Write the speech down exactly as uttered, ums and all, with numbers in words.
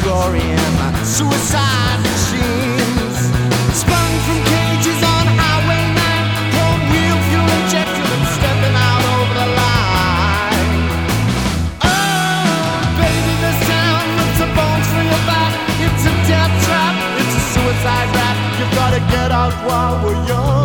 destroying suicide machines. Sprung from cages on Highway nine, chrome wheel fuel injected and stepping out over the line. Oh, baby, this town rips the bones from your back. It's a death trap, it's a suicide rap. You've gotta get out while we're young.